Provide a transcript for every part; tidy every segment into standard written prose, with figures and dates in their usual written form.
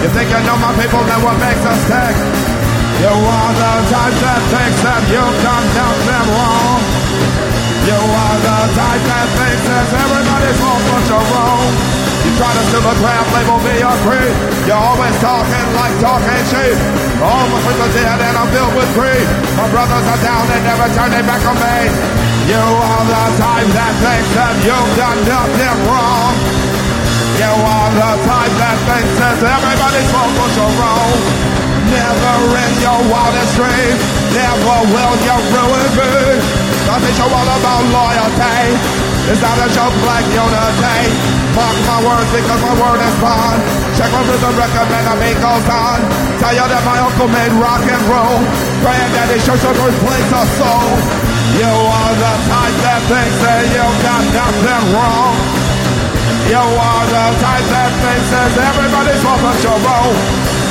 You think you know my people, then what makes us tick? You are the type that thinks that you've done nothing wrong. You are the type that thinks that everybody's wrong but you're wrong. You try to steal the crap, label me your creed. You're always talking like talking cheap. All my friends are dead and I'm filled with greed. My brothers are down, they never turn their back on me. You are the type that thinks that you've done nothing wrong. You are the type that thinks that everybody's wrong but you're wrong. Never in your wildest dreams, never will you ruin me. I teach you all about loyalty. It's not a joke like unity. Mark my words because my word is bond. Check my rhythm record and the beat goes on. Tell you that my uncle made rock and roll. Granddaddy church of birthplace of soul. You are the type that thinks that you've got nothing wrong. You are the type that thinks that everybody's wrong but you're wrong.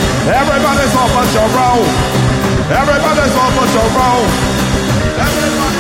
Everybody's wrong but you're wrong. Everybody's wrong but you're wrong. Everybody